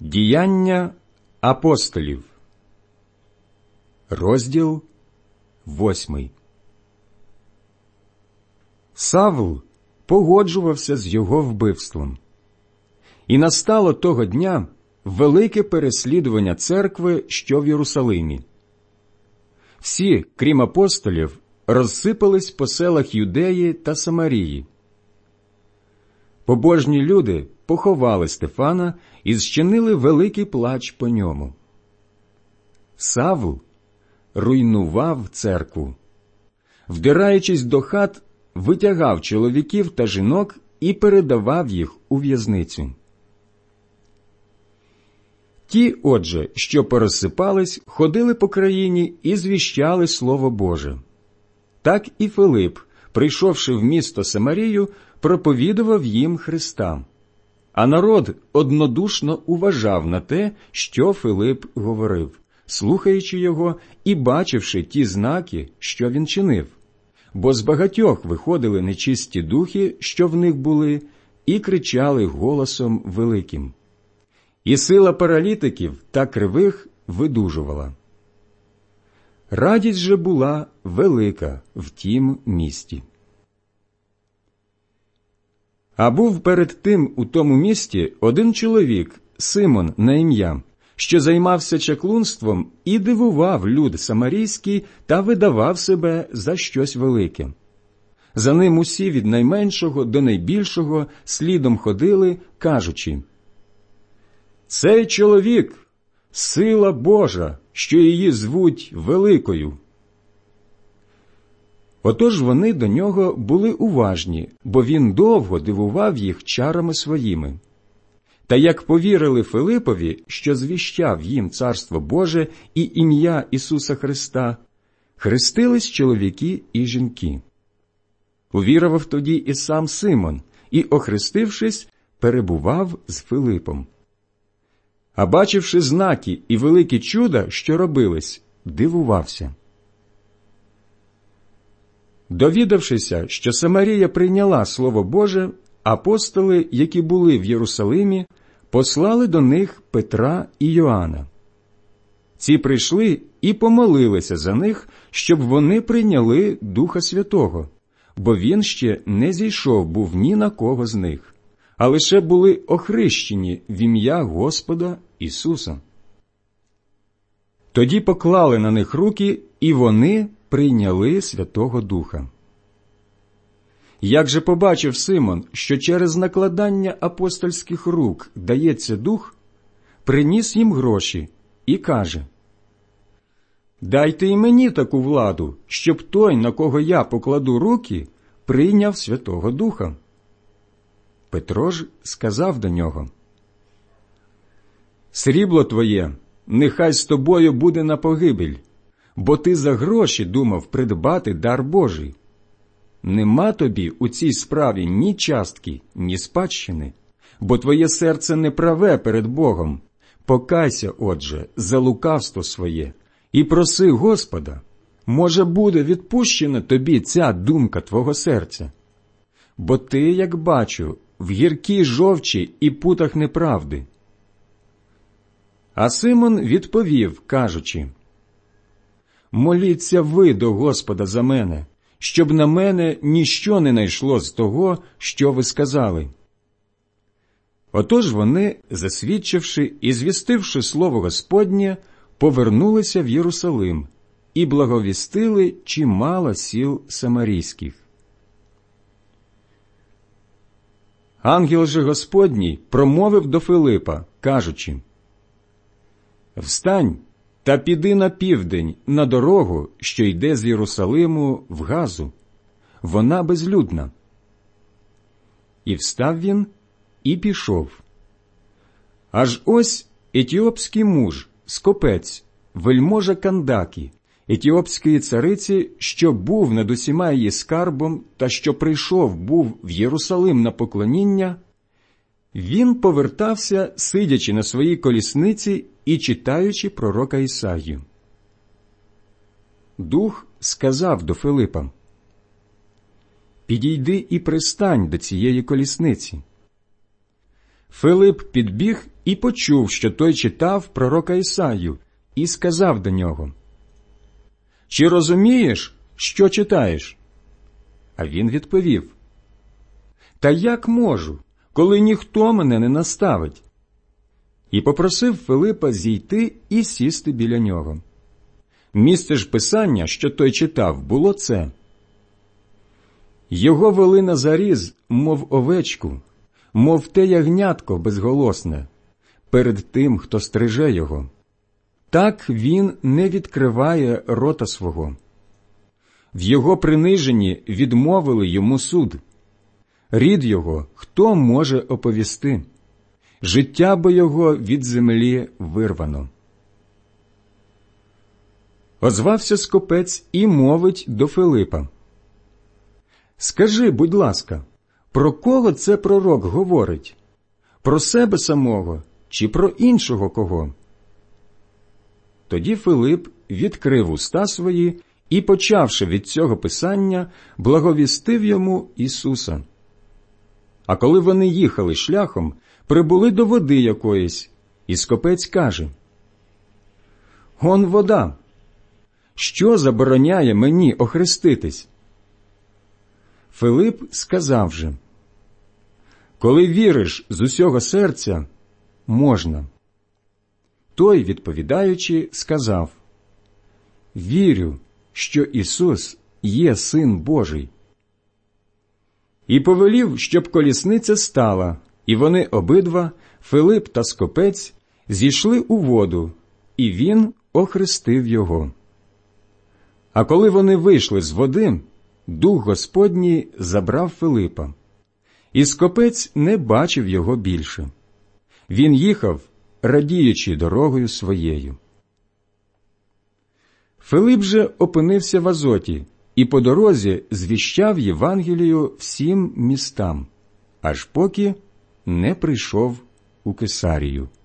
Діяння апостолів, розділ 8. Савл погоджувався з його вбивством. І настало того дня велике переслідування церкви, що в Єрусалимі. Всі, крім апостолів, розсипались по селах Юдеї та Самарії. Побожні люди поховали Стефана і зчинили великий плач по ньому. Савл руйнував церкву. Вдираючись до хат, витягав чоловіків та жінок і передавав їх у в'язницю. Ті, отже, що порозсипались, ходили по країні і звіщали Слово Боже. Так і Филип, прийшовши в місто Самарію, проповідував їм Христа. А народ однодушно уважав на те, що Филип говорив, слухаючи його і бачивши ті знаки, що він чинив. Бо з багатьох виходили нечисті духи, що в них були, і кричали голосом великим. І сила паралітиків та кривих видужувала. Радість же була велика в тім місті. А був перед тим у тому місті один чоловік, Симон на ім'я, що займався чаклунством і дивував люд самарійський та видавав себе за щось велике. За ним усі від найменшого до найбільшого слідом ходили, кажучи: «Цей чоловік – сила Божа, що її звуть Великою». Отож вони до нього були уважні, бо він довго дивував їх чарами своїми. Та як повірили Филипові, що звіщав їм Царство Боже і ім'я Ісуса Христа, хрестились чоловіки і жінки. Увірував тоді і сам Симон, і, охрестившись, перебував з Филипом. А бачивши знаки і великі чуда, що робились, дивувався. Довідавшися, що Самарія прийняла Слово Боже, апостоли, які були в Єрусалимі, послали до них Петра і Йоанна. Ці прийшли і помолилися за них, щоб вони прийняли Духа Святого, бо він ще не зійшов був ні на кого з них, а лише були охрещені в ім'я Господа Ісуса. Тоді поклали на них руки, і вони прийняли Святого Духа. Як же побачив Симон, що через накладання апостольських рук дається Дух, приніс їм гроші і каже: «Дайте і мені таку владу, щоб той, на кого я покладу руки, прийняв Святого Духа». Петро ж сказав до нього: «Срібло твоє нехай з тобою буде на погибель, бо ти за гроші думав придбати дар Божий. Нема тобі у цій справі ні частки, ні спадщини, бо твоє серце неправе перед Богом. Покайся, отже, за лукавство своє і проси Господа, може, буде відпущена тобі ця думка твого серця. Бо ти, як бачу, в гіркій жовчі і путах неправди». А Симон відповів, кажучи: «Моліться ви до Господа за мене, щоб на мене ніщо не найшло з того, що ви сказали». Отож вони, засвідчивши і звістивши слово Господнє, повернулися в Єрусалим і благовістили чимало сіл самарійських. Ангел же Господній промовив до Филипа, кажучи: «Встань та піди на південь, на дорогу, що йде з Єрусалиму в Газу. Вона безлюдна». І встав він і пішов. Аж ось етіопський муж, скопець, вельможа Кандакі, етіопської цариці, що був над усіма її скарбом та що прийшов був в Єрусалим на поклоніння, він повертався, сидячи на своїй колісниці і читаючи пророка Ісаю. Дух сказав до Филипа: «Підійди і пристань до цієї колісниці». Филип підбіг і почув, що той читав пророка Ісаю, і сказав до нього: «Чи розумієш, що читаєш?» А він відповів: «Та як можу, коли ніхто мене не наставить?» І попросив Филипа зійти і сісти біля нього. Місце ж писання, що той читав, було це: «Його вели на заріз, мов овечку, мов те ягнятко безголосне, перед тим, хто стриже його. Так він не відкриває рота свого. В його приниженні відмовили йому суд. Рід його хто може оповісти? Життя бо його від землі вирвано». Озвався скопець і мовить до Филипа: «Скажи, будь ласка, про кого це пророк говорить? Про себе самого чи про іншого кого?» Тоді Филип відкрив уста свої і, почавши від цього писання, благовістив йому Ісуса. А коли вони їхали шляхом, прибули до води якоїсь, і скопець каже: «Он вода! Що забороняє мені охреститись?» Филип сказав же: «Коли віриш з усього серця, можна». Той, відповідаючи, сказав: «Вірю, що Ісус є Син Божий». І повелів, щоб колісниця стала, і вони обидва, Филип та скопець, зійшли у воду, і він охрестив його. А коли вони вийшли з води, Дух Господній забрав Филипа, і скопець не бачив його більше. Він їхав, радіючи дорогою своєю. Филип же опинився в Азоті і по дорозі звіщав Євангелію всім містам, аж поки не прийшов у Кесарію.